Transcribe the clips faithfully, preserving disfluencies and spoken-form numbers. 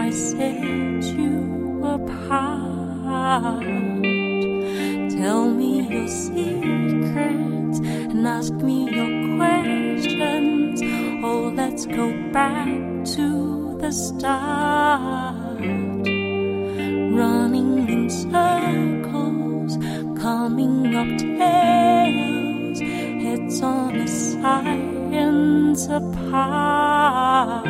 I set you apart. Tell me your secrets and ask me your questions. Oh, let's go back to the start. Running in circles, coming up tails, heads on a science apart.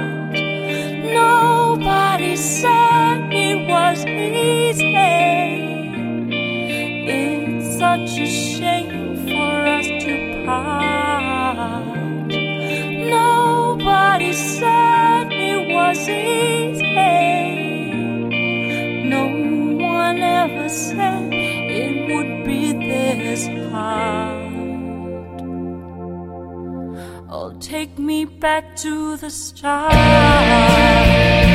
Nobody said it was easy. It's such a shame for us to part. Nobody said it was easy. No one ever said it would be this hard. Oh, take me back to the start.